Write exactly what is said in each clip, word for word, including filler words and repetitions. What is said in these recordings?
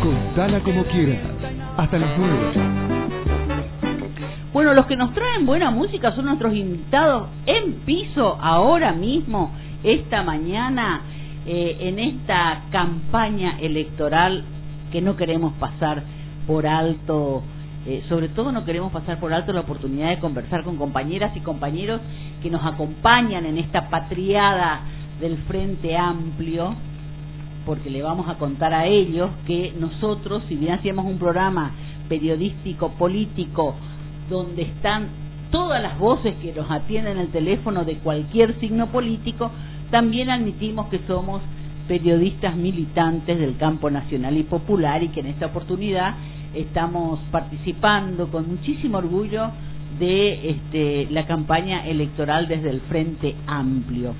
Contala como quieras. Hasta las nueve. Bueno, los que nos traen buena música son nuestros invitados en piso ahora mismo, esta mañana, eh, en esta campaña electoral que no queremos pasar por alto. Eh, sobre todo no queremos pasar por alto la oportunidad de conversar con compañeras y compañeros que nos acompañan en esta patriada del Frente Amplio, porque le vamos a contar a ellos que nosotros, si bien hacíamos un programa periodístico, político, donde están todas las voces que nos atienden el teléfono de cualquier signo político, también admitimos que somos periodistas militantes del campo nacional y popular, y que en esta oportunidad estamos participando con muchísimo orgullo de este, la campaña electoral desde el Frente Amplio.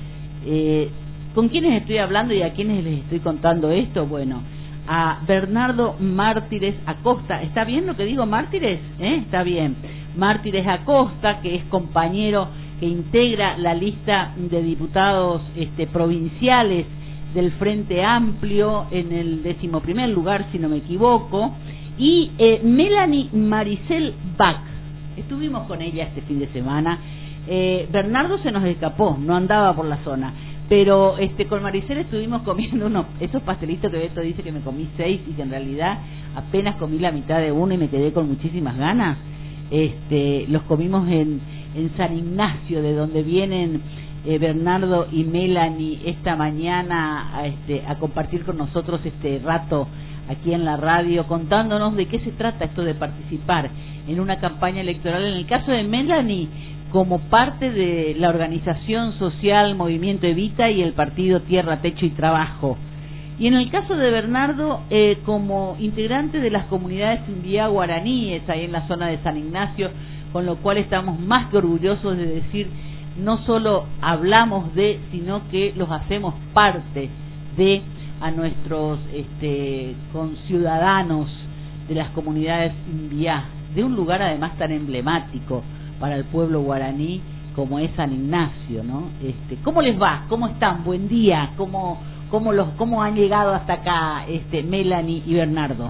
Eh, ¿Con quiénes estoy hablando y a quiénes les estoy contando esto? Bueno, a Bernardo Mártires Acosta. ¿Está bien lo que digo, Mártires? ¿Eh? Está bien. Mártires Acosta, que es compañero que integra la lista de diputados este, provinciales del Frente Amplio en el decimoprimer lugar, si no me equivoco. Y eh, Melanie Maricel Bach, estuvimos con ella este fin de semana. eh, Bernardo se nos escapó, no andaba por la zona, pero este con Maricel estuvimos comiendo unos esos pastelitos que Beto dice que me comí seis y que en realidad apenas comí la mitad de uno y me quedé con muchísimas ganas. Este, los comimos en, en San Ignacio, de donde vienen eh, Bernardo y Melanie esta mañana a, este, a compartir con nosotros este rato aquí en la radio, contándonos de qué se trata esto de participar en una campaña electoral. En el caso de Melanie, como parte de la organización social Movimiento Evita y el partido Tierra, Techo y Trabajo. Y en el caso de Bernardo, eh, como integrante de las comunidades indiá guaraníes ahí en la zona de San Ignacio, con lo cual estamos más que orgullosos de decir, no solo hablamos de, sino que los hacemos parte de a nuestros este, conciudadanos de las comunidades indiá, de un lugar además tan emblemático para el pueblo guaraní como es San Ignacio, ¿no? Este, ¿cómo les va? ¿Cómo están? Buen día. ¿Cómo, cómo los cómo han llegado hasta acá, este, Melanie y Bernardo?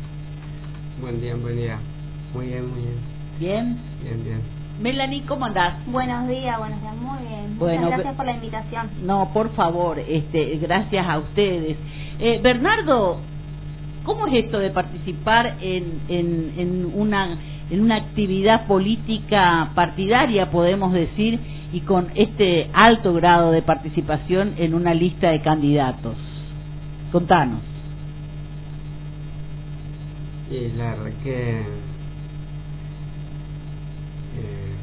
Buen día, buen día. Muy bien, muy bien. ¿Bien? Bien, bien. Melanie, ¿cómo andás? Buenos días, buenos días, muy bien. Bueno, muchas gracias por la invitación. No, por favor, este, gracias a ustedes. Eh, Bernardo, ¿cómo es esto de participar en, en, en una en una actividad política partidaria, podemos decir, y con este alto grado de participación en una lista de candidatos? Contanos. Y la verdad que eh,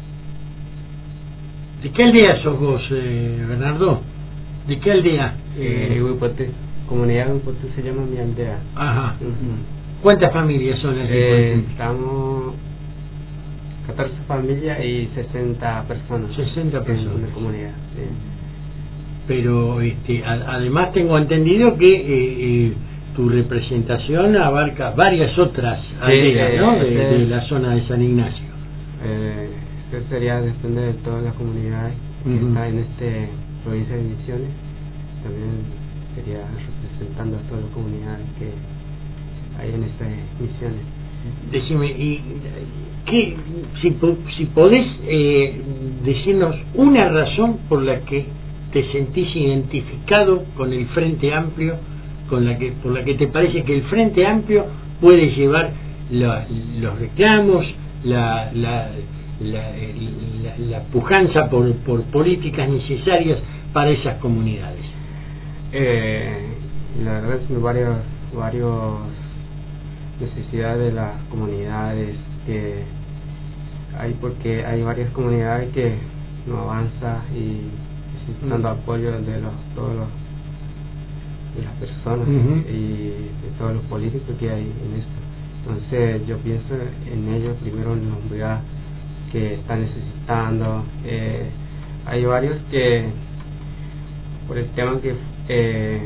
¿de qué aldea sos vos, eh, Bernardo? ¿De qué aldea? eh, Eh, Huipote, comunidad Huipote se llama mi aldea. ajá. Uh-huh. ¿Cuántas familias son las Eh, de estamos catorce familias y sesenta personas. sesenta personas. En la comunidad, sí. Pero este, a- además tengo entendido que eh, eh, tu representación abarca varias otras aldeas, eh, ¿no? De, eh, de la zona de San Ignacio. Eh, eso sería depende de todas las comunidades que Ujú. está en este provincia de Misiones. También sería representando a todas las comunidades que hay en estas misiones. Decime, y ¿qué, si, po- si podés eh, decirnos una razón por la que te sentís identificado con el Frente Amplio, con la que por la que te parece que el Frente Amplio puede llevar la, los reclamos, la, la, la, la, la pujanza por, por políticas necesarias para esas comunidades. Eh, la verdad es varios varios necesidades de las comunidades que hay, porque hay varias comunidades que no avanza y necesitando Mm. apoyo de los todos los de las personas Ujú. y de todos los políticos que hay en esto. Entonces yo pienso en ellos primero, en la comunidad que están necesitando. Eh, hay varios que por el tema que eh,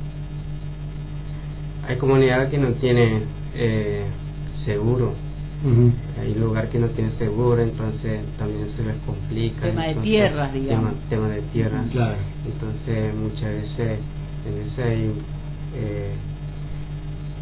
hay comunidades que no tienen eh, seguro. Uh-huh. Hay lugar que no tiene seguro, entonces también se les complica. Tema de entonces, tierras, digamos. Tema, tema de tierras. Claro. Entonces muchas veces en ese hay eh,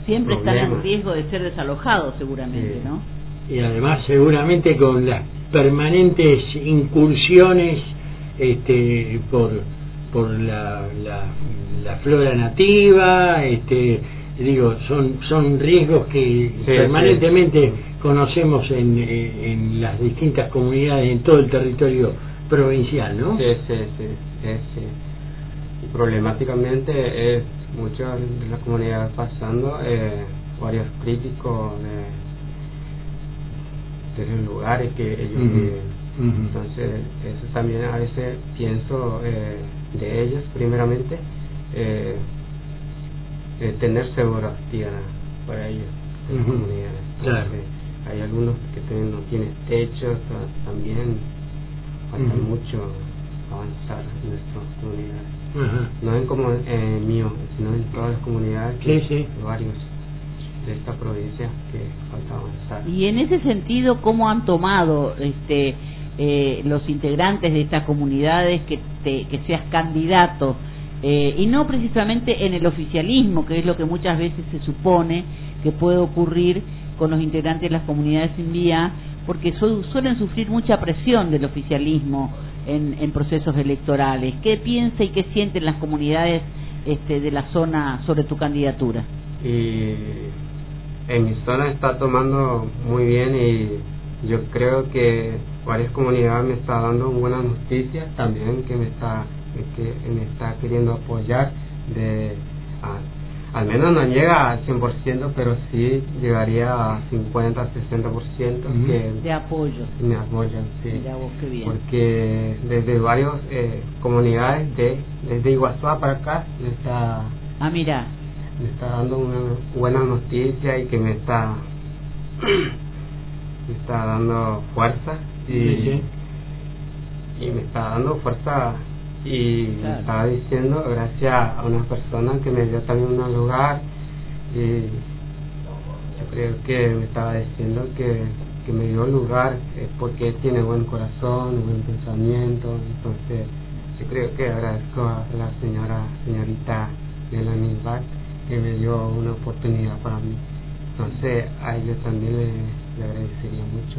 siempre problemas. están en riesgo de ser desalojados seguramente, Sí. ¿no? Y además seguramente con las permanentes incursiones este, por por la, la, la flora nativa, este, digo, son son riesgos que Sí, permanentemente sí. conocemos en, en las distintas comunidades en todo el territorio provincial, ¿no? Sí, sí, sí, sí, sí. Y problemáticamente es muchas de las comunidades pasando eh, varios críticos de, de los lugares que ellos Ujú, viven. ujú. Entonces eso también a veces pienso eh, de ellos primeramente eh, eh, tener seguridad para ellos, en las Ujú, comunidades. claro. Entonces, hay algunos que tienen- no tienen techo, ta- también falta Ujú. mucho avanzar en nuestras comunidades. Ajá. No en como eh, mío, sino en todas las comunidades, Sí, que sí. varios de esta provincia que falta avanzar. Y en ese sentido, ¿cómo han tomado este eh, los integrantes de estas comunidades que, te, que seas candidato? Eh, y no precisamente en el oficialismo, que es lo que muchas veces se supone que puede ocurrir con los integrantes de las comunidades sin vía, porque su, suelen sufrir mucha presión del oficialismo en, en procesos electorales. ¿Qué piensa y qué sienten las comunidades este, de la zona sobre tu candidatura? Y en mi zona está tomando muy bien, y yo creo que varias comunidades me está dando buenas noticias también, que me está que me está queriendo apoyar de a, al menos no llega al cien por ciento, pero sí llegaría a cincuenta, sesenta por ciento Ujú. que De apoyo. me apoyan, sí. Mirá vos, qué bien. Porque desde varias eh, comunidades de desde Iguazú para acá me está Ah, mira. me está dando una buena noticia y que me está me está dando fuerza y, Sí, sí. y me está dando fuerza y Claro. me estaba diciendo gracias a una persona que me dio también un lugar, y yo creo que me estaba diciendo que, que me dio lugar eh, porque tiene buen corazón, buen pensamiento. Entonces yo creo que agradezco a la señora señorita Melanie Bach, que me dio una oportunidad para mí. Entonces a ellos también le, le agradecería mucho.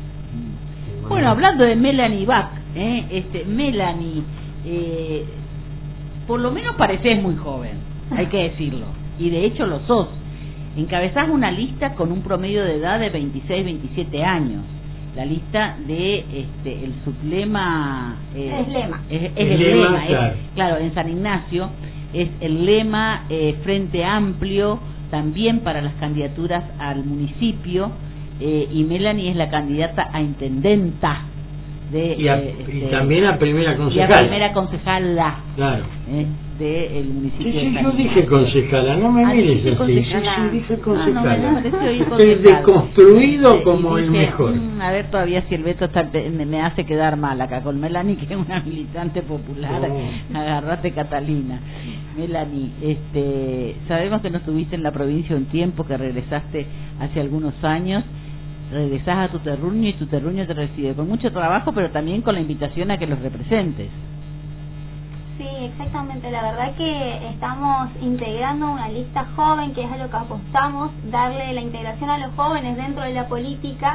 Y Bueno, hablando de Melanie Bach, ¿eh? este, Melanie, eh, por lo menos pareces muy joven, hay que decirlo, y de hecho lo sos. Encabezás una lista con un promedio de edad de veintiséis, veintisiete años. La lista de este, el sublema eh, Es lema. es, es El el lema, lema, es- claro. claro, en San Ignacio es el lema eh, Frente Amplio, también para las candidaturas al municipio, eh, y Melanie es la candidata a intendenta de Y, a- eh, y este, también a primera y a concejal. primera concejala Claro. eh, del municipio Sí, de sí, San yo dije Ignacio. concejala, no me Ah, mires dijiste así. Sí, concejala. sí, dije Ah, no, me concejala. pareció oír El concejal. deconstruido Y como el dije, mejor. "Mm, a ver todavía si el veto está, me, me hace quedar mal acá con Melanie, que es una militante popular. No. Agarrate, Catalina. Melanie, este, sabemos que no estuviste en la provincia un tiempo, que regresaste hace algunos años. Regresás a tu terruño y tu terruño te recibe con mucho trabajo, pero también con la invitación a que los representes. Sí, exactamente. La verdad que estamos integrando una lista joven, que es a lo que apostamos, darle la integración a los jóvenes dentro de la política.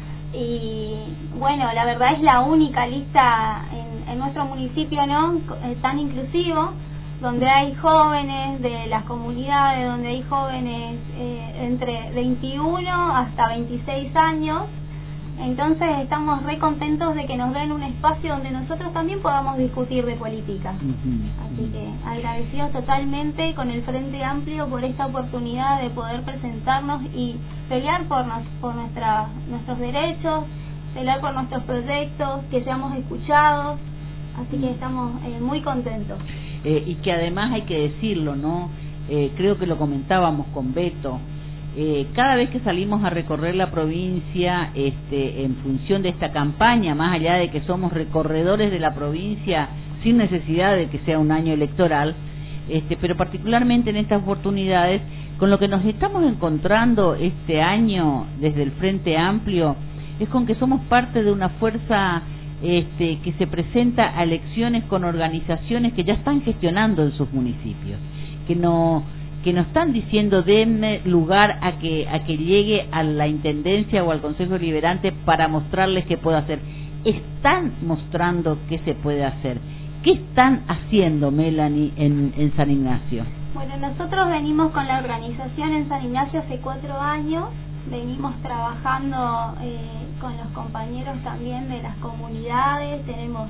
Y bueno, la verdad es la única lista en, en nuestro municipio, ¿no?, eh, tan inclusivo, donde hay jóvenes de las comunidades, donde hay jóvenes eh, entre veintiuno hasta veintiséis años. Entonces estamos re contentos de que nos den un espacio donde nosotros también podamos discutir de política. Así que agradecidos totalmente con el Frente Amplio por esta oportunidad de poder presentarnos y pelear por, nos, por nuestra, nuestros derechos, pelear por nuestros proyectos, que seamos escuchados. Así que estamos eh, muy contentos. Eh, y que además hay que decirlo, ¿no? Eh, creo que lo comentábamos con Beto. Eh, cada vez que salimos a recorrer la provincia, este, en función de esta campaña, más allá de que somos recorredores de la provincia sin necesidad de que sea un año electoral, este, pero particularmente en estas oportunidades, con lo que nos estamos encontrando este año desde el Frente Amplio, es con que somos parte de una fuerza este, que se presenta a elecciones con organizaciones que ya están gestionando en sus municipios, que no que nos están diciendo denme lugar a que a que llegue a la Intendencia o al Consejo Deliberante para mostrarles qué puedo hacer. Están mostrando qué se puede hacer. ¿Qué están haciendo, Melanie, en, en San Ignacio? Bueno, nosotros venimos con la organización en San Ignacio hace cuatro años. Venimos trabajando eh, con los compañeros también de las comunidades. Tenemos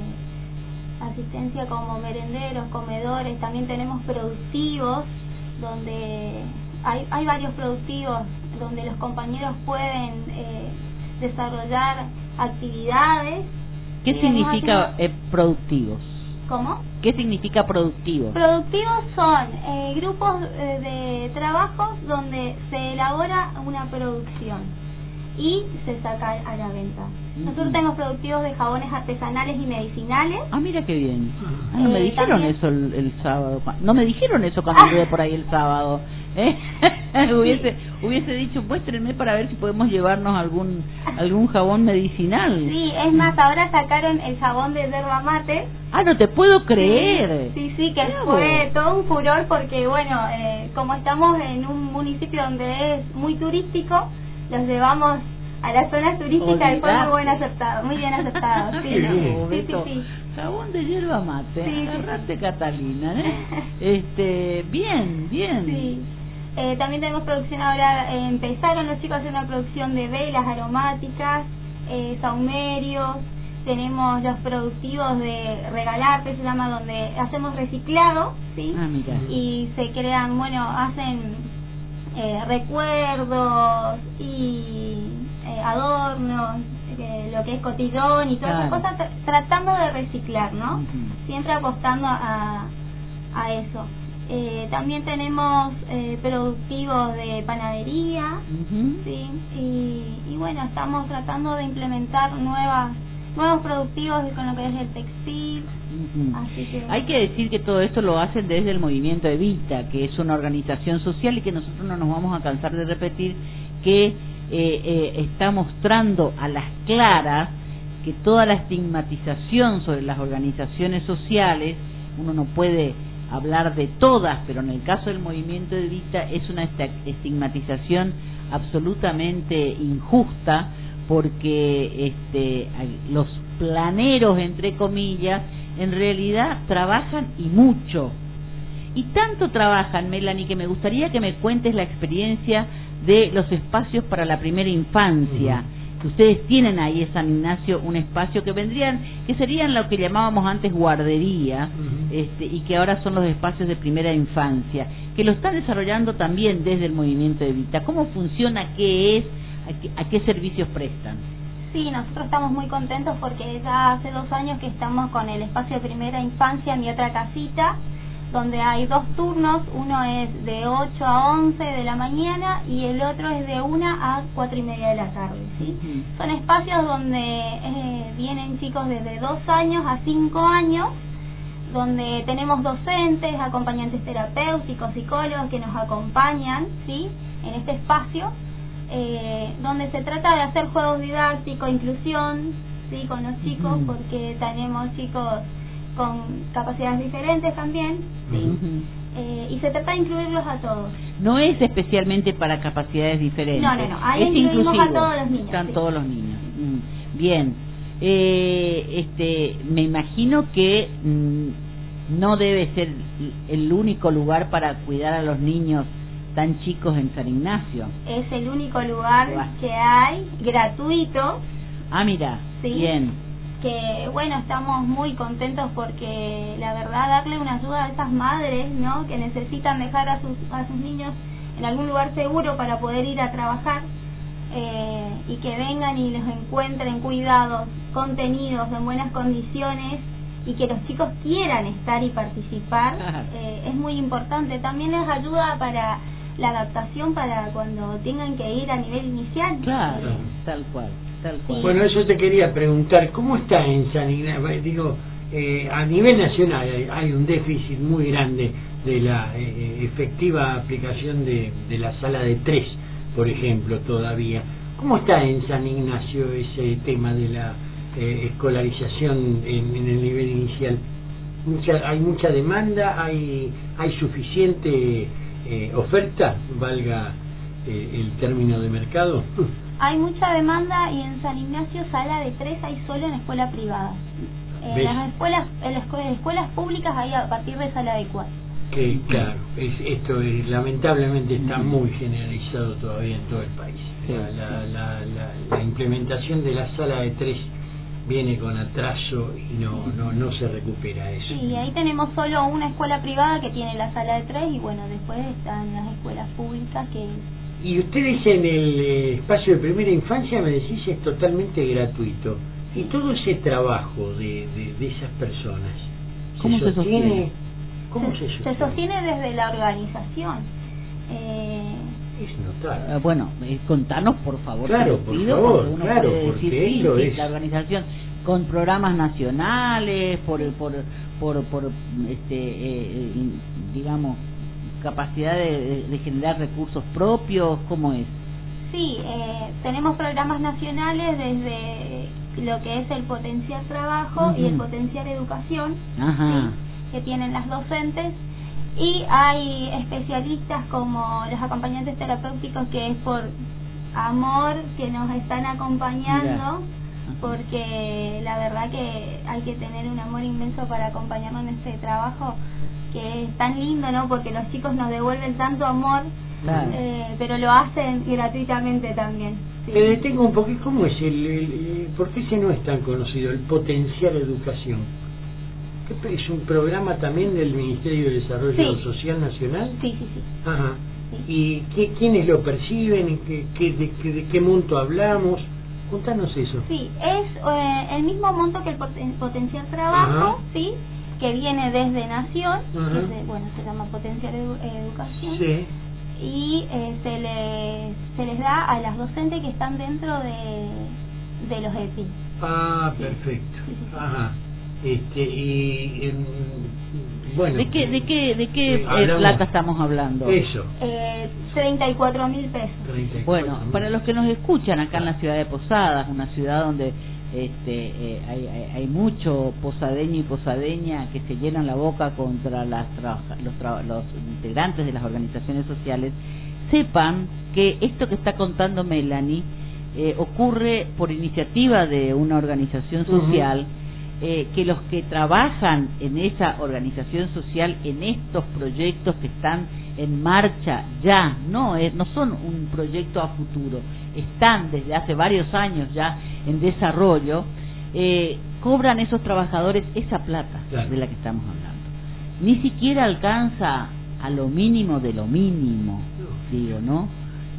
eh, asistencia como merenderos, comedores. También tenemos productivos, donde hay, hay varios productivos donde los compañeros pueden eh, desarrollar actividades. ¿Qué significa eh, productivos? ¿Cómo? ¿Qué significa productivos? Productivos son eh, grupos eh, de trabajos donde se elabora una producción y se saca a la venta. Uh-huh. Nosotros tenemos productivos de jabones artesanales y medicinales. Ah, mira qué bien. Ah, no eh, me dijeron también... eso el, el sábado. No me dijeron eso cuando Ah. estuve por ahí el sábado. ¿Eh? hubiese hubiese dicho, muéstrenme para ver si podemos llevarnos algún algún jabón medicinal. Sí, es más, ahora sacaron el jabón de yerba mate. Ah, no te puedo creer. Sí, sí, que Bravo. fue todo un furor porque, bueno, eh, como estamos en un municipio donde es muy turístico, los llevamos a las zonas turísticas y fue muy buen aceptado, muy bien aceptado. Sí, Qué bien. sí, sí, sí. Jabón de yerba mate. Sí, Agarrate, sí. Catalina, ¿eh? Este, bien, bien. Sí. Eh, también tenemos producción ahora, eh, empezaron los chicos a hacer una producción de velas aromáticas, eh, saumerios, tenemos los productivos de regalarte, se llama, donde hacemos reciclado, ¿sí? Ah, mira. Y se crean, bueno, hacen eh, recuerdos y eh, adornos, eh, lo que es cotillón y todas esas Claro. cosas, tra- tratando de reciclar, ¿no? Ujú. Siempre apostando a, a eso. Eh, también tenemos eh, productivos de panadería, Ujú. sí, y, y bueno, estamos tratando de implementar nuevas nuevos productivos con lo que es el textil. Ujú. Así que Hay que decir que todo esto lo hacen desde el movimiento Evita, que es una organización social y que nosotros no nos vamos a cansar de repetir que eh, eh, está mostrando a las claras que toda la estigmatización sobre las organizaciones sociales, uno no puede hablar de todas, pero en el caso del movimiento Evita es una esta- estigmatización absolutamente injusta, porque este, los planeros, entre comillas, en realidad trabajan y mucho. Y tanto trabajan, Melanie, que me gustaría que me cuentes la experiencia de los espacios para la primera infancia. Uh-huh. Que ustedes tienen ahí en San Ignacio un espacio que vendrían, que serían lo que llamábamos antes guardería, uh-huh. este, y que ahora son los espacios de primera infancia, que lo están desarrollando también desde el movimiento Evita. ¿Cómo funciona? ¿Qué es? ¿A qué, a qué servicios prestan? sí, nosotros estamos muy contentos porque ya hace dos años que estamos con el espacio de primera infancia, Mi Otra Casita, donde hay dos turnos, uno es de ocho a once de la mañana y el otro es de una a cuatro y media de la tarde, ¿sí? Uh-huh. Son espacios donde eh, vienen chicos desde dos años a cinco años, donde tenemos docentes, acompañantes terapéuticos, psicólogos que nos acompañan, ¿sí?, en este espacio, eh, donde se trata de hacer juegos didácticos, inclusión, ¿sí?, con los chicos, uh-huh. porque tenemos chicos con capacidades diferentes también, ¿sí? Uh-huh. eh, y se trata de incluirlos a todos. No es especialmente para capacidades diferentes. No, no, no, ahí es incluimos inclusivo. a todos los niños. Están sí. todos los niños. Mm. Bien. Eh, este, me imagino que mm, no debe ser el único lugar para cuidar a los niños tan chicos en San Ignacio. Es el único lugar que hay gratuito. Ah, mira, ¿sí? Bien. Que bueno, estamos muy contentos porque la verdad darle una ayuda a esas madres, ¿no?, que necesitan dejar a sus a sus niños en algún lugar seguro para poder ir a trabajar, eh, y que vengan y los encuentren cuidados, contenidos, en buenas condiciones, y que los chicos quieran estar y participar, eh, es muy importante. También les ayuda para la adaptación para cuando tengan que ir a nivel inicial. Claro, eh, tal cual. Tal cual. Bueno, eso te quería preguntar, ¿cómo está en San Ignacio? Digo, eh, a nivel nacional hay, hay un déficit muy grande de la eh, efectiva aplicación de, de la sala de tres, por ejemplo, todavía. ¿Cómo está en San Ignacio ese tema de la eh, escolarización en, en el nivel inicial? Mucha, ¿Hay mucha demanda? ¿Hay, hay suficiente eh, oferta, valga eh, el término de mercado? Hay mucha demanda y en San Ignacio sala de tres hay solo en escuela privada. En las escuelas, en las escuelas, escuelas públicas hay a partir de sala de cuatro. Que claro, es, esto es, lamentablemente está muy generalizado todavía en todo el país. La, la, la, la, la implementación de la sala de tres viene con atraso y no no no se recupera eso. Sí, ahí tenemos solo una escuela privada que tiene la sala de tres y bueno, después están las escuelas públicas que... Y ustedes en el eh, espacio de primera infancia, me decís, es totalmente gratuito. Y todo ese trabajo de, de, de esas personas, ¿cómo se sostiene? ¿Cómo se, se sostiene? Se sostiene desde la organización. Eh, es notable. Uh, bueno, eh, contanos por favor. Claro, por favor, uno claro, puede porque decir, eso sí, es... la organización con programas nacionales, por por por, por este eh, digamos capacidad de, de generar recursos propios, ¿cómo es? Sí, eh, tenemos programas nacionales desde lo que es el Potenciar Trabajo uh-huh. y el Potenciar Educación, ¿sí? que tienen las docentes, y hay especialistas como los acompañantes terapéuticos, que es por amor que nos están acompañando. Mira. Porque la verdad que hay que tener un amor inmenso para acompañarnos en este trabajo, que es tan lindo, ¿no? Porque los chicos nos devuelven tanto amor, claro. eh, pero lo hacen gratuitamente también. Sí. Te detengo un poquito, ¿cómo es el, el, el por qué ese no es tan conocido, el Potenciar Educación? ¿Qué, es un programa también del Ministerio de Desarrollo sí. Social Nacional? Sí, sí, sí. Ajá. Sí. ¿Y qué, quiénes lo perciben? ¿Qué, qué, de, qué, ¿De qué monto hablamos? Contanos eso. Sí, es eh, el mismo monto que el poten Potenciar Trabajo, ajá. sí, que viene desde Nación, que se, bueno, se llama Potenciar Edu Educación, sí. y eh, se, les, se les da a las docentes que están dentro de, de los E P I. Ah, sí. perfecto. Sí, sí, sí. Ajá. Este, y eh, bueno, ¿de qué de qué de qué eh, hablamos, plata estamos hablando? Eso. Eh, treinta y cuatro mil pesos. treinta y cuatro Bueno, mil. para los que nos escuchan acá en la ciudad de Posadas, una ciudad donde este eh, hay, hay, hay mucho posadeño y posadeña que se llenan la boca contra las los, tra los integrantes de las organizaciones sociales, sepan que esto que está contando Melanie eh, ocurre por iniciativa de una organización social. Uh-huh. Eh, que los que trabajan en esa organización social, en estos proyectos que están en marcha ya, no eh, no son un proyecto a futuro, están desde hace varios años ya en desarrollo, eh, cobran esos trabajadores esa plata, claro, de la que estamos hablando. Ni siquiera alcanza a lo mínimo de lo mínimo, digo, ¿no?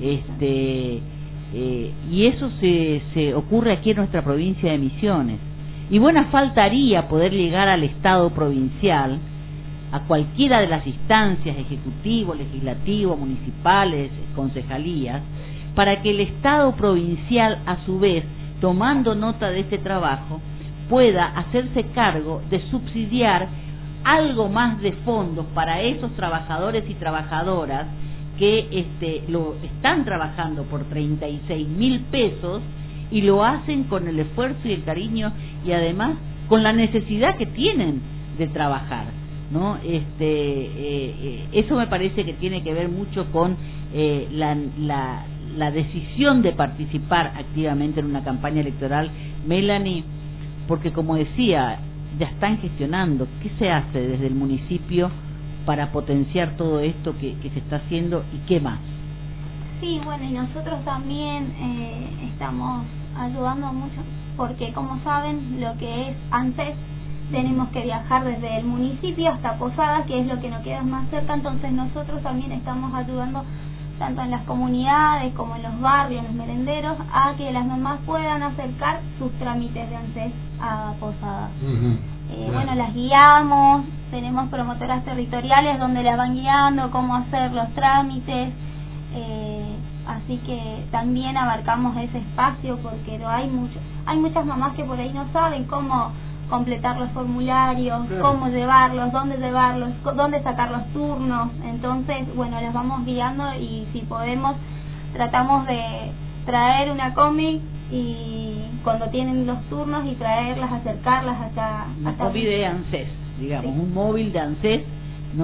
Este eh, y eso se, se ocurre aquí en nuestra provincia de Misiones. Y buena faltaría poder llegar al Estado provincial, a cualquiera de las instancias, ejecutivo, legislativo, municipales, concejalías, para que el Estado provincial, a su vez, tomando nota de este trabajo, pueda hacerse cargo de subsidiar algo más de fondos para esos trabajadores y trabajadoras que este, lo están trabajando por treinta y seis mil pesos y lo hacen con el esfuerzo y el cariño y además con la necesidad que tienen de trabajar, ¿no? Este eh, eh, eso me parece que tiene que ver mucho con eh, la, la, la decisión de participar activamente en una campaña electoral, Melanie, porque como decía, ya están gestionando. ¿Qué se hace desde el municipio para potenciar todo esto que, que se está haciendo y qué más? Sí, bueno, y nosotros también eh, estamos ayudando mucho, porque como saben, lo que es ANSES, tenemos que viajar desde el municipio hasta Posadas, que es lo que nos queda más cerca, entonces nosotros también estamos ayudando tanto en las comunidades como en los barrios, en los merenderos, a que las mamás puedan acercar sus trámites de ANSES a Posadas. Uh-huh. eh, claro. Bueno, las guiamos, tenemos promotoras territoriales donde las van guiando, cómo hacer los trámites, eh, así que también abarcamos ese espacio porque no hay mucho, hay muchas mamás que por ahí no saben cómo completar los formularios, claro, cómo llevarlos, dónde llevarlos, dónde sacar los turnos, entonces bueno, las vamos guiando y si podemos tratamos de traer una cómic y cuando tienen los turnos y traerlas, acercarlas hasta... Una hasta cómic de ANSES, digamos, sí, un móvil de ANSES, ¿no?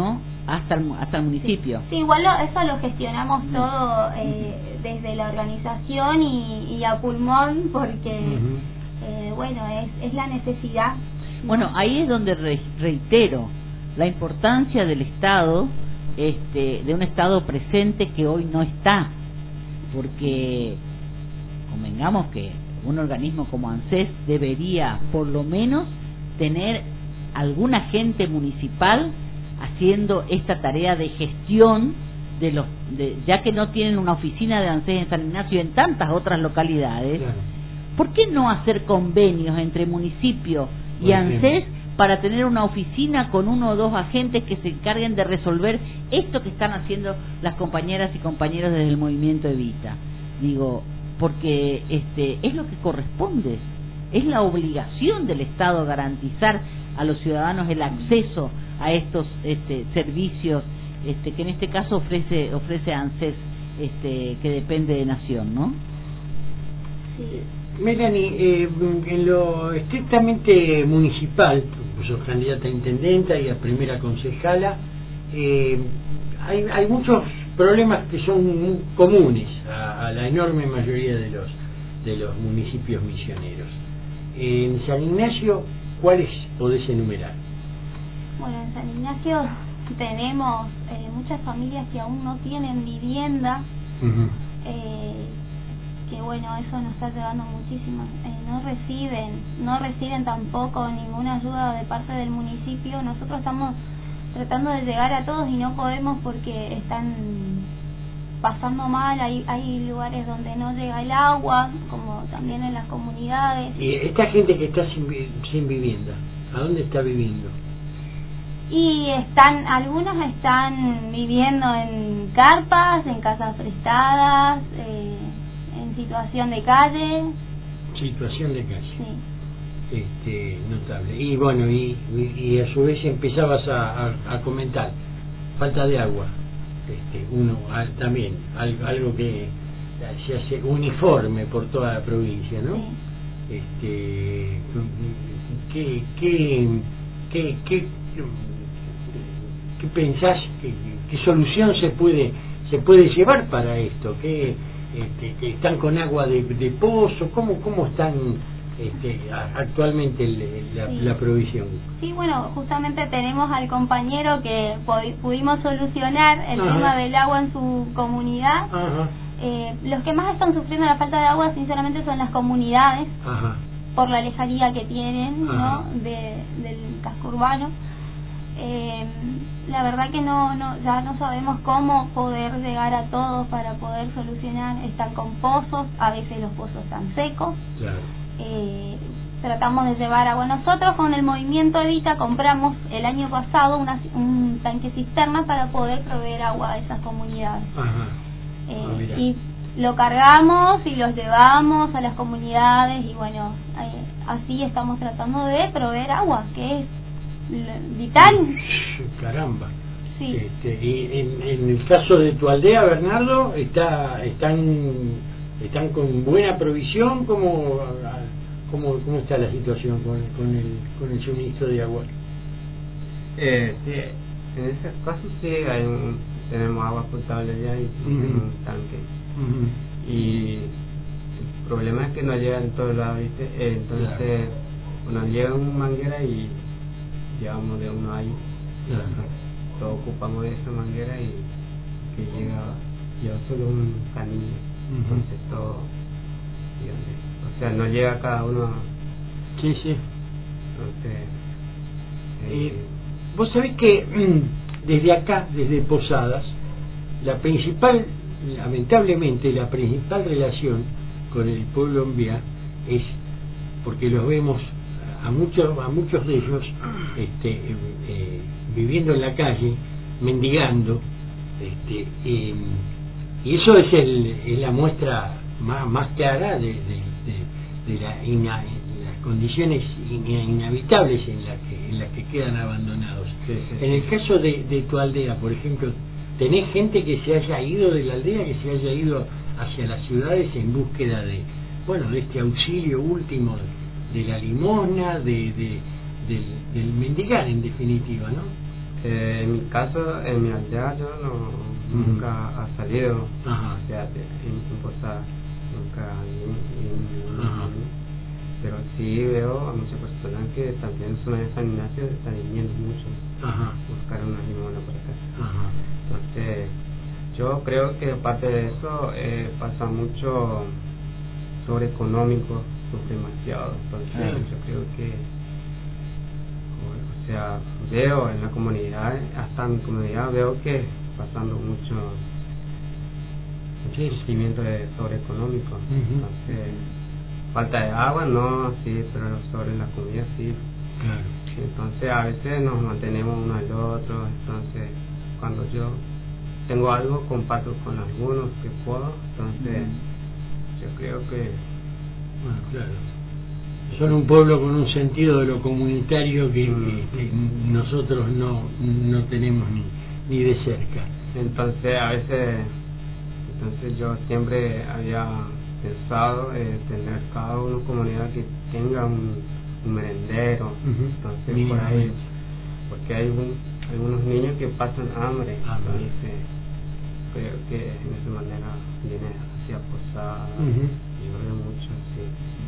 hasta el, hasta el municipio. Sí, sí, igual lo, eso lo gestionamos todo eh, desde la organización y, y a pulmón, porque uh-huh. eh, bueno, es, es la necesidad. Bueno, ahí es donde re, reitero la importancia del Estado, este, de un Estado presente que hoy no está, porque convengamos que un organismo como ANSES debería por lo menos tener algún agente municipal haciendo esta tarea de gestión de los de, ya que no tienen una oficina de ANSES en San Ignacio y en tantas otras localidades. Claro. ¿Por qué no hacer convenios entre municipio y ANSES para tener una oficina con uno o dos agentes que se encarguen de resolver esto que están haciendo las compañeras y compañeros desde el movimiento Evita? Digo, porque este es lo que corresponde, es la obligación del Estado garantizar a los ciudadanos el acceso a estos este, servicios este, que en este caso ofrece ofrece ANSES, este, que depende de Nación, ¿no? Sí. Melanie, eh, en lo estrictamente municipal, pues sos candidata a intendenta y a primera concejala, eh, hay, hay muchos problemas que son comunes a, a la enorme mayoría de los de los municipios misioneros. En San Ignacio, ¿cuáles podés enumerar? Bueno, en San Ignacio tenemos eh, muchas familias que aún no tienen vivienda, uh-huh. eh, que bueno, eso nos está llevando muchísimo. Eh, no reciben, no reciben tampoco ninguna ayuda de parte del municipio. Nosotros estamos tratando de llegar a todos y no podemos porque están pasando mal. Hay, hay lugares donde no llega el agua, como también en las comunidades. Y esta gente que está sin, sin vivienda, ¿a dónde está viviendo? Y están, algunos están viviendo en carpas, en casas prestadas, eh, en situación de calle. Situación de calle. Sí. Este, notable. Y bueno, y, y a su vez empezabas a, a, a comentar, falta de agua. Este, uno al, también, algo, algo que se hace uniforme por toda la provincia, ¿no? Sí. Este, ¿qué, qué, qué, qué, qué pensás, qué, qué solución se puede se puede llevar para esto? ¿Qué, este, que están con agua de, de pozo? ¿Cómo, cómo están este, actualmente el, la, sí. la provisión? Sí, bueno, justamente tenemos al compañero que pudimos solucionar el Ajá. tema del agua en su comunidad. Ajá. Eh, los que más están sufriendo la falta de agua sinceramente son las comunidades. Ajá. Por la lejanía que tienen, Ajá. ¿no? De, del casco urbano. Eh, la verdad que no, no ya no sabemos cómo poder llegar a todos para poder solucionar. Están con pozos, a veces los pozos están secos. Claro. Eh, tratamos de llevar agua. Nosotros con el movimiento Evita compramos el año pasado una, un tanque cisterna para poder proveer agua a esas comunidades. Ajá. Eh, ah, y lo cargamos y los llevamos a las comunidades y bueno, eh, así estamos tratando de proveer agua, que es vital. Caramba. Sí. Este, y en, en el caso de tu aldea, Bernardo, está están están con buena provisión. ¿Cómo cómo, cómo está la situación con, con el con el suministro de agua? Eh, sí, en ese caso sí hay un, tenemos agua potable ya y uh-huh. un tanque. Uh-huh. Y el problema es que no llega en todos lados, ¿viste? Eh, entonces claro. Nos llega una manguera y llevamos de uno ahí. Claro. Todos ocupamos esa manguera y que llega, lleva solo un canillo. Uh-huh. Entonces todo, o sea, no llega cada uno. Sí, sí. Entonces, eh, eh, vos sabés que desde acá, desde Posadas, la principal, lamentablemente, la principal relación con el pueblo Envía es porque los vemos a muchos a muchos de ellos este, eh, eh, viviendo en la calle, mendigando, este, eh, y eso es, el, es la muestra más, más clara de, de, de, de la ina, las condiciones in, inhabitables en las que en las que quedan abandonados. Sí, sí. En el caso de, de tu aldea, por ejemplo, ¿tenés gente que se haya ido de la aldea, que se haya ido hacia las ciudades en búsqueda de, bueno, de este auxilio último de, de la limosna, de, de del, del mendigar en definitiva, ¿no? Eh, en mi caso, en mi aldea yo no Uh-huh. nunca ha salido, Ajá. o sea, de, en, en Posada, nunca ni- ni- ni- Ajá. pero sí veo a muchas personas que también son de San Ignacio, están viniendo mucho Ajá. buscar una limona por acá. Ajá. Entonces, yo creo que aparte de eso eh, pasa mucho sobre económico, sufre demasiado. Entonces, Claro. yo creo que, o sea, veo en la comunidad, hasta en mi comunidad, veo que pasando mucho Sí. sufrimiento de sobre económico. Ujú. Entonces, falta de agua, no, sí, pero sobre la comida, sí. Claro. Entonces a veces nos mantenemos uno al otro, entonces cuando yo tengo algo comparto con algunos que puedo, entonces yo creo que Bueno, claro. Son un pueblo con un sentido de lo comunitario que, Mm. que- que nosotros no, no tenemos ni, ni de cerca. entonces a veces, entonces yo siempre había pensado eh, tener cada una comunidad que tenga un, un merendero, Ujú. entonces por ahí, Mínimamente. porque hay un, algunos niños que pasan hambre, Hambre. entonces creo que en esa manera viene hacia Posada, Ujú. yo veo mucho así.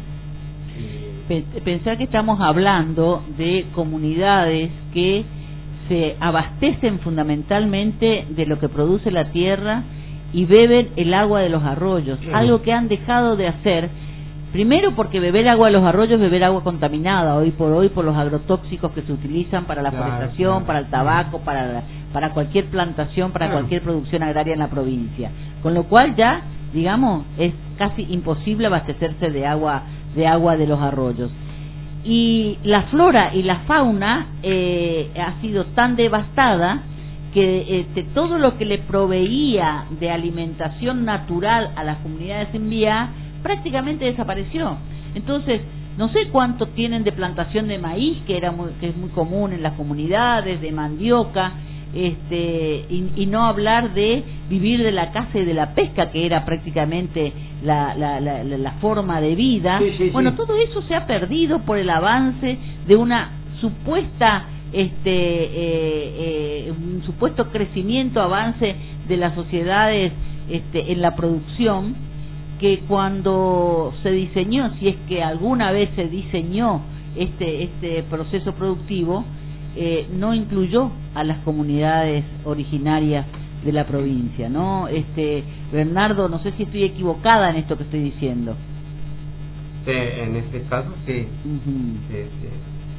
Y, Pe- Pensar que estamos hablando de comunidades que se abastecen fundamentalmente de lo que produce la tierra y beben el agua de los arroyos, Claro. algo que han dejado de hacer, primero porque beber agua de los arroyos es beber agua contaminada hoy por hoy por los agrotóxicos que se utilizan para la Claro, forestación, claro. para el tabaco, para la- para cualquier plantación, para Claro. cualquier producción agraria en la provincia, con lo cual ya, digamos, es casi imposible abastecerse de agua de agua de los arroyos. Y la flora y la fauna eh, ha sido tan devastada que este, todo lo que le proveía de alimentación natural a las comunidades en vía prácticamente desapareció. Entonces, no sé cuánto tienen de plantación de maíz, que era muy, que es muy común en las comunidades, de mandioca, este y, y no hablar de vivir de la caza y de la pesca, que era prácticamente la, la, la, la, la forma de vida. Sí, sí, bueno, sí. todo eso se ha perdido por el avance de una supuesta este eh, eh, un supuesto crecimiento, avance de las sociedades este, en la producción, que cuando se diseñó, si es que alguna vez se diseñó este este proceso productivo, eh, no incluyó a las comunidades originarias de la provincia, ¿no? Este Bernardo, no sé si estoy equivocada en esto que estoy diciendo. sí, en este caso sí, Ujú. sí, sí.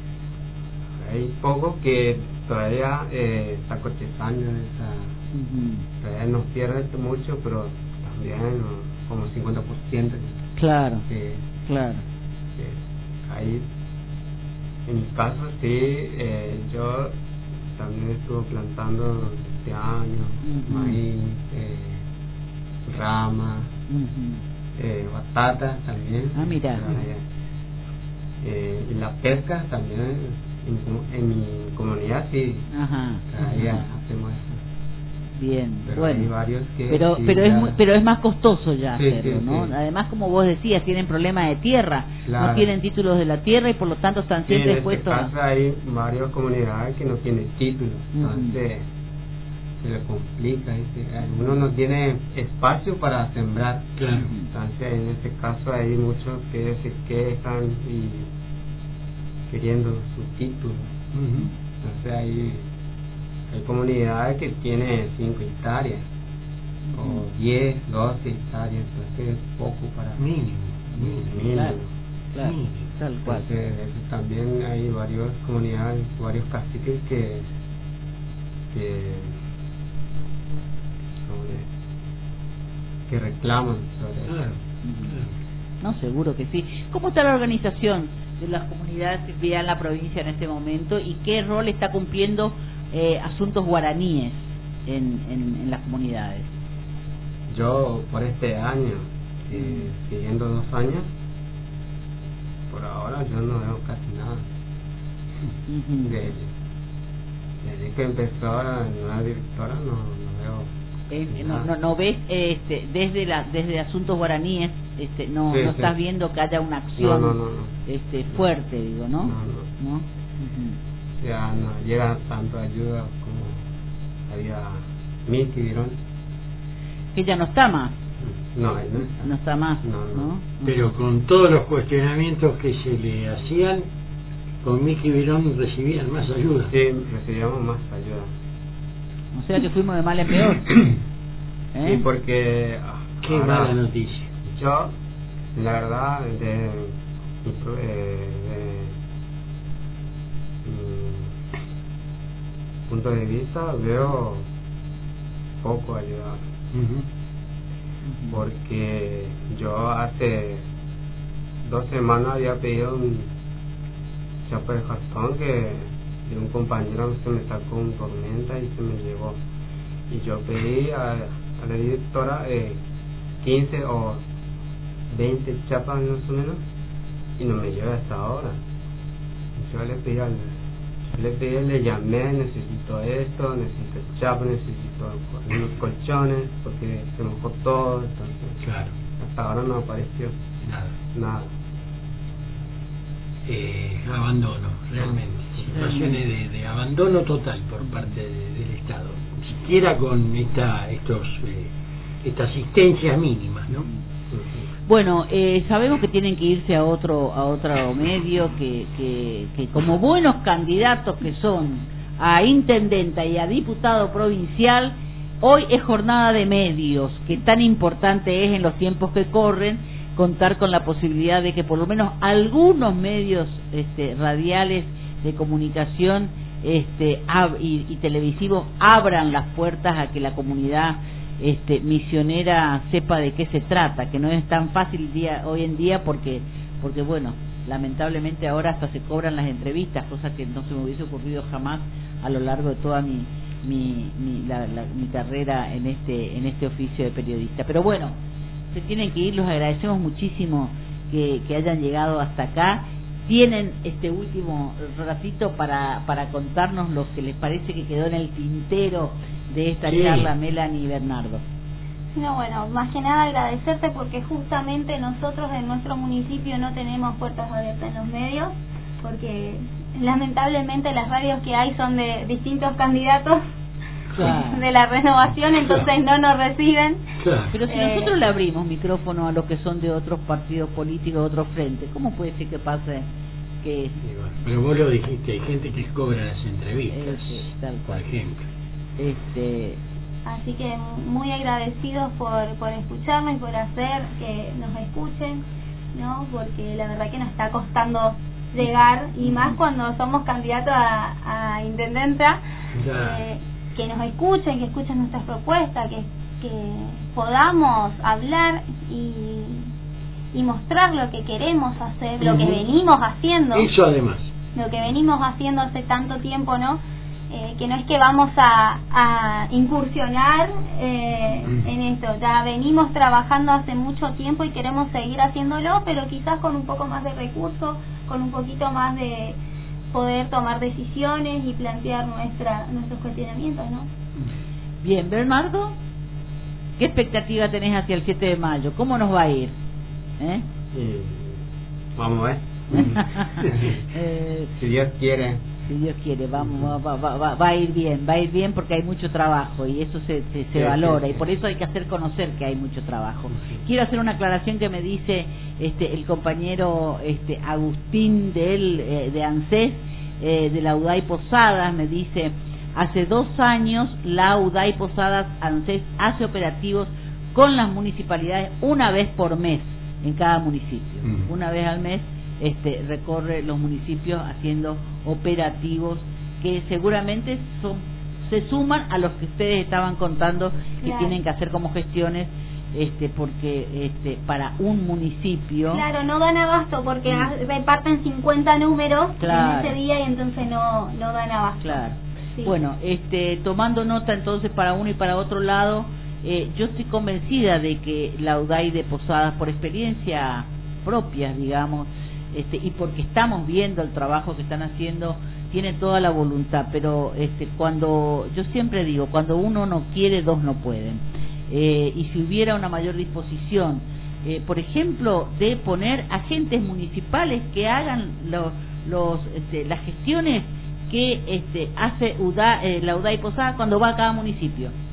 Hay poco que todavía eh, está cortesando esa, Ujú. todavía nos pierde mucho, pero también ¿no? como cincuenta por ciento Claro, que, claro. que ahí en mi caso sí, eh, yo también estuve plantando este año Ujú. maíz, eh, rama, Ujú. eh, batata también. Ah, mira. Eh, y la pesca también en, mi- en mi comunidad sí, Ajá. cada día Ajá. hacemos eso. Bien, Pero hay bueno. varios que Pero sí, pero es ya- muy- pero es más costoso ya Sí, hacerlo, sí, ¿no? sí. Además, como vos decías, tienen problemas de tierra, no Claro. tienen títulos de la tierra y por lo tanto están Sí, en siempre este expuestos a... caso hay varias comunidades que no tienen títulos, Ujú. entonces se le complica, ¿viste? Algunos no tienen espacio para sembrar, Claro. entonces en este caso hay muchos que se quejan y queriendo su título, Ujú. entonces hay, hay comunidades que tienen cinco hectáreas o diez, doce hectáreas, entonces es poco para Mínimo. Mínimo. mínimo. Claro, claro, Sí. tal cual. Entonces, eso también hay varias comunidades, varios caciques que que, sobre- que reclaman sobre eso. Claro. Ujú. No, seguro que sí. ¿Cómo está la organización de las comunidades que viven en la provincia en este momento y qué rol está cumpliendo eh, asuntos guaraníes en, en, en las comunidades? Yo por este año, eh, siguiendo dos años, por ahora yo no veo casi nada. Ujú. De, desde que empezó la nueva directora no, no veo Eh, no, nada. no, no ves este, desde la desde asuntos guaraníes, este, no, Sí, no sí. estás viendo que haya una No, acción no, no, no. este fuerte, digo, ¿no? No, no. ¿No? Ujú. ya no llega tanto ayuda como había Miki Virón. Que ya no está más. No, él no está. No está más, No, no. ¿no? Pero con todos los cuestionamientos que se le hacían, con Miki Virón recibían más ayuda. Sí, recibíamos más ayuda. O sea que fuimos de mal en peor. ¿Eh? Sí, porque... Qué ahora, mala noticia. Yo, la verdad, de mi, pro- eh, de mi punto de vista, veo poco ayuda. Ujú. Porque yo hace dos semanas había pedido un chapa de cartón que de un compañero se me sacó un tormenta y se me llevó. Y yo pedí a, a la directora eh, quince o veinte chapas más o menos y no me lleva hasta ahora. Yo le pedí al le pedí, le llamé, necesito esto, necesito chapa, necesito unos colchones porque se mojó todo, entonces Claro, hasta ahora no apareció nada. nada. Eh, abandono, realmente. Situaciones de, de abandono total por parte de- del Estado. Ni siquiera con esta, estos, eh, estas asistencias mínimas, ¿no? Bueno, eh, sabemos que tienen que irse a otro a otro medio, que, que, que como buenos candidatos que son a intendenta y a diputado provincial, hoy es jornada de medios, que tan importante es en los tiempos que corren contar con la posibilidad de que por lo menos algunos medios este, radiales de comunicación este, ab- y, y televisivos abran las puertas a que la comunidad este, misionera sepa de qué se trata, que no es tan fácil día hoy en día porque porque bueno, lamentablemente ahora hasta se cobran las entrevistas, cosa que no se me hubiese ocurrido jamás a lo largo de toda mi mi mi, la, la, mi carrera en este en este oficio de periodista. Pero bueno, se tienen que ir, los agradecemos muchísimo que, que hayan llegado hasta acá. Tienen este último ratito para para contarnos lo que les parece que quedó en el tintero de esta Sí. charla, Melanie y Bernardo. No, bueno, más que nada agradecerte porque justamente nosotros en nuestro municipio no tenemos puertas abiertas en los medios, porque lamentablemente las radios que hay son de distintos candidatos Claro. de la renovación, entonces no nos reciben. Claro. Pero si Eh, nosotros le abrimos micrófono a los que son de otros partidos políticos, de otros frentes, ¿cómo puede ser que pase que Y bueno, pero vos lo dijiste, hay gente que cobra las entrevistas, Ese, tal por cual. ejemplo. este Así que muy agradecidos por, por escucharnos y por hacer que nos escuchen, ¿no? Porque la verdad que nos está costando llegar, y más cuando somos candidatos a, a intendenta, Ya. eh, que nos escuchen, que escuchen nuestras propuestas, que, que podamos hablar y, y mostrar lo que queremos hacer, lo que Ujú. venimos haciendo, Eso además. lo que venimos haciendo hace tanto tiempo, ¿no? Eh, que no es que vamos a, a incursionar eh, Mm. en esto, ya venimos trabajando hace mucho tiempo y queremos seguir haciéndolo, pero quizás con un poco más de recursos, con un poquito más de poder tomar decisiones y plantear nuestra nuestros cuestionamientos, ¿no? bien, Bernardo, ¿qué expectativa tenés hacia el siete de mayo? ¿Cómo nos va a ir? ¿Eh? Y vamos a ver. Eh, Si Dios quiere. si Dios quiere, vamos, va, va, va, va a ir bien, va a ir bien porque hay mucho trabajo y eso se, se, se Sí, valora sí, y sí. por eso hay que hacer conocer que hay mucho trabajo. Sí. Quiero hacer una aclaración que me dice este el compañero este Agustín de él, eh, de ANSES, eh, de la UDAI Posadas, me dice, hace dos años la UDAI Posadas ANSES hace operativos con las municipalidades una vez por mes en cada municipio, Mm. una vez al mes este recorre los municipios haciendo operativos que seguramente son se suman a los que ustedes estaban contando que Claro. tienen que hacer como gestiones este porque este para un municipio Claro, no dan abasto porque Mm. ha- reparten cincuenta números Claro. en ese día y entonces no, no dan abasto. claro. Sí. Bueno, este tomando nota entonces para uno y para otro lado, eh, yo estoy convencida de que la UDAI de Posadas, por experiencia propia, digamos, este y porque estamos viendo el trabajo que están haciendo, tiene toda la voluntad, pero este cuando yo siempre digo, cuando uno no quiere, dos no pueden. Eh, y si hubiera una mayor disposición, eh, por ejemplo, de poner agentes municipales que hagan los, los este, las gestiones que este, hace UDA, eh, la UDAI Posada cuando va a cada municipio.